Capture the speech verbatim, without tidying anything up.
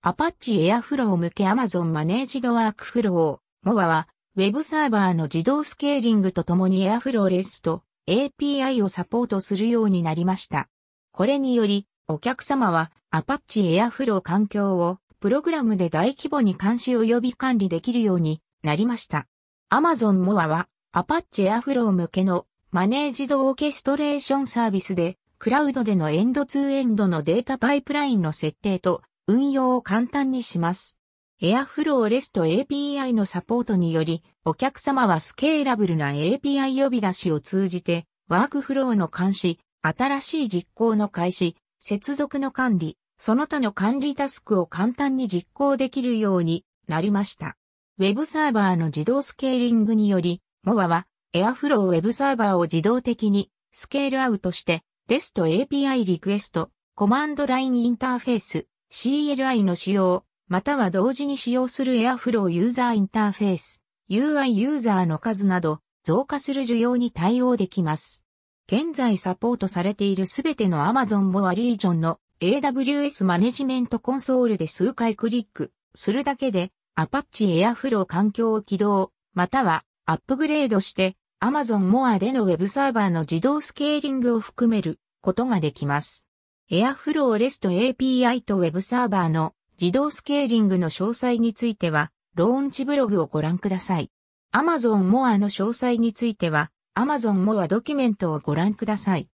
Apache Airflow 向け Amazon Managed Workflow モアは Web サーバーの自動スケーリングとともに Airflow REST エーピーアイ をサポートするようになりました。これによりお客様は Apache Airflow 環境をプログラムで大規模に監視及び管理できるようになりました。Amazon モアは Apache Airflow 向けのマネージドオーケストレーションサービスでクラウドでのエンドツーエンドのデータパイプラインの設定と運用を簡単にします。Airflow REST エーピーアイ のサポートにより、お客様はスケーラブルな エーピーアイ 呼び出しを通じて、ワークフローの監視、新しい実行の開始、接続の管理、その他の管理タスクを簡単に実行できるようになりました。Web サーバーの自動スケーリングにより、モアは Airflow Web サーバーを自動的にスケールアウトして、REST エーピーアイ リクエスト、コマンドラインインターフェース、シーエルアイ の使用、または同時に使用する Airflow ユーザーインターフェース、ユーアイ ユーザーの数など増加する需要に対応できます。現在サポートされているすべての Amazon モアリージョンの エーダブリューエス マネジメントコンソールで数回クリックするだけで Apache Airflow 環境を起動、またはアップグレードして Amazon モアでの Web サーバーの自動スケーリングを含めることができます。Airflow REST エーピーアイ と Web サーバーの自動スケーリングの詳細については、ローンチブログをご覧ください。Amazon モアの詳細については、Amazon モアドキュメントをご覧ください。